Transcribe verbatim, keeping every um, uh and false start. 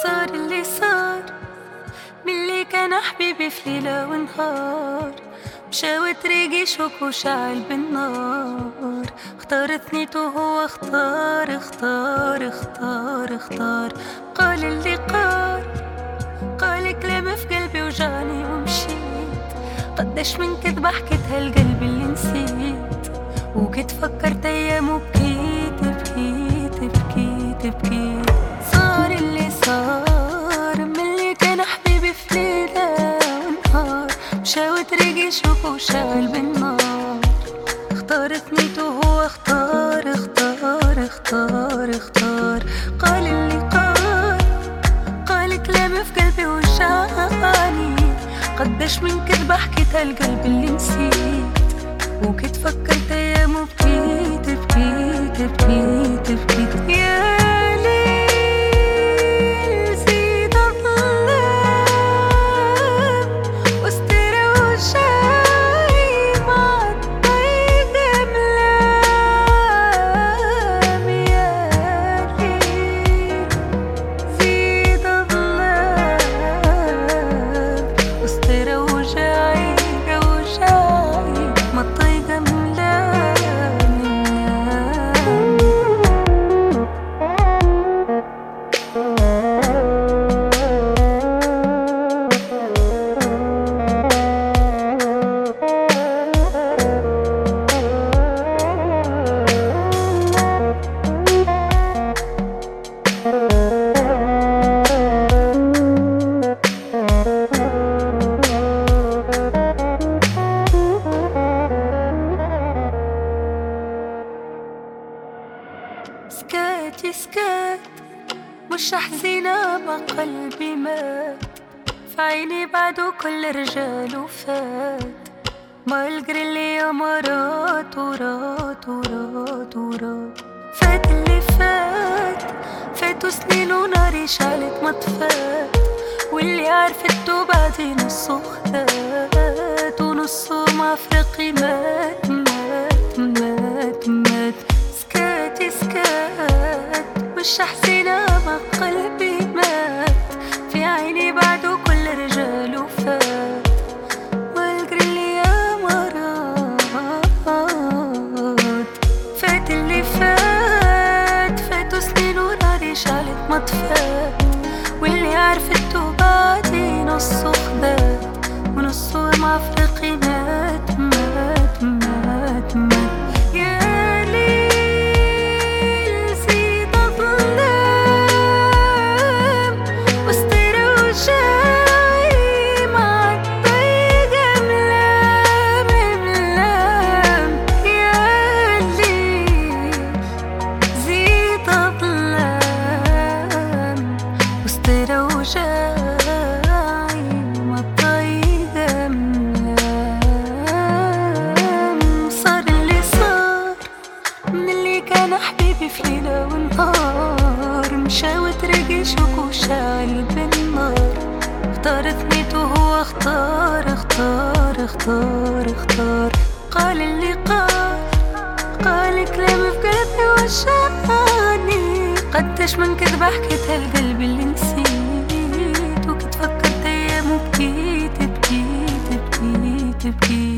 صار اللي صار باللي كان حبيبي في ليلة ونهار، مشى وطريقي شوك وشعل بالنار. اختار ثنيته وهو اختار اختار اختار اختار. قال اللي قال قال كلام في قلبي وجاني ومشيت. قداش من كذبة حكيتها القلب اللي نسيت، وكنت فكرت ايام وبكيت بكيت بكيت بكيت. صار اللي صار ملي كان حبيبي في ليلة ونهار، مشى وطريقي شوك وشعل بالنار. اختار ثنيته وهو اختار اختار اختار اختار. قال اللي قال قال كلام في قلبي وجعني. قداش من كذبة حكيتها القلب اللي نسيت، وكنت فكرت ايام وبكيت بكيت بكيت بكيت. يا ليل زيد الظلام واسترى وجعي مع الضيق ملام. يا ليل زيد الظلام واسترى وجعي وجعي مع الضيق سكاتي سكات مش حزينة بقلبي مات. في عيني بعده كل رجال وفات. ما القري اللي يا مرات ورات ورات ورات. فات اللي فات فاتوا سنين وناري شعلت مطفات. واللي عرفته بعدي نصه خدات، ونصه ما فرقي مات مات مات مات. سكاتي سكات مش حزينة ما قلبي مات. في عيني بعده كل رجال وفات. والقري اللي يا مرات. فات اللي فات فاتوا سنين وناري شعلت مطفات. واللي عرفته بعدي نصه خدات، ونصه ما فرقي مات مات مات مات. يا حبيبي في ليلة ونهار، مشى وطريقي شوك وشعل بالنار. اختار ثنيته وهو اختار اختار اختار اختار. قال اللي قال قال كلام في قلبي وجعني. قداش من كذبة حكيتها القلب اللي نسيت، وكنت فكرت ايام وبكيت بكيت بكيت بكيت.